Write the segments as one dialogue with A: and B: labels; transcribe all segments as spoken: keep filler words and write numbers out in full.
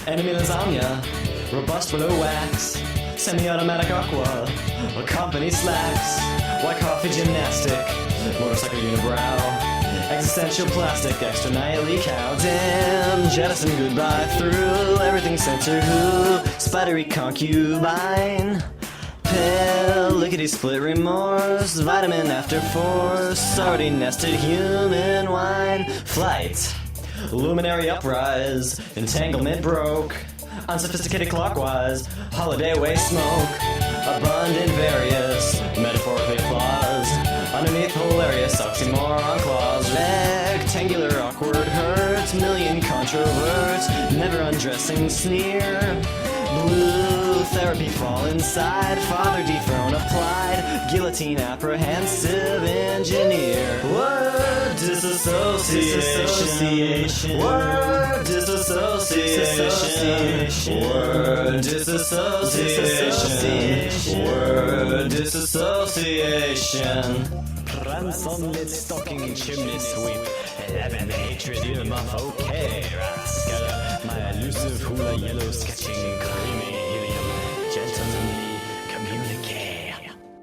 A: enemy lasagna, robust below wax, semi-automatic aqua, a company slacks, white coffee gymnastic, motorcycle unibrow, existential plastic, extra nightly cow, damn, jettison goodbye through, everything center who, spidery concubine, pill, lickety split remorse, vitamin after force, already nested human wine, flight, luminary uprise, entanglement broke, unsophisticated clockwise, holiday away smoke, abundant various, metaphorically claws, underneath hilarious oxymoron claws, rectangular awkward hurt, million controverts, never undressing sneer, blue therapy fall inside, father dethrone applied, guillotine apprehensive engineer, word disassociation, word disassociation, word disassociation, word disassociation.
B: Ransom lit stocking chimney sweep, eleven atrium of okay rascal, my elusive hula yellow sketching creamy helium, gentlemanly communique.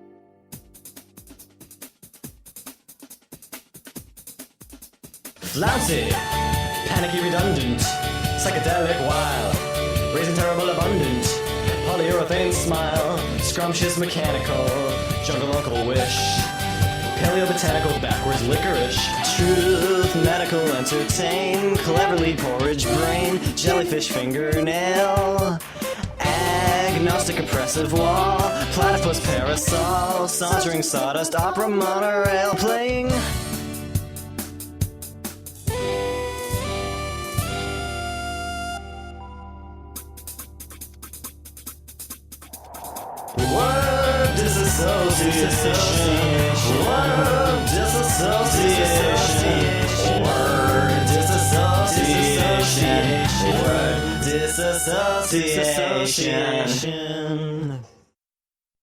A: Flouncy, panicky redundant, psychedelic wild, raising terrible abundant, polyurethane smile, scrumptious mechanical, jungle uncle wish, paleo-botanical backwards licorice, truth, medical entertain, cleverly porridge brain, jellyfish fingernail, agnostic oppressive wall, platypus parasol, sauntering sawdust opera monorail, playing word disassociation, word disassociation, word disassociation, word disassociation.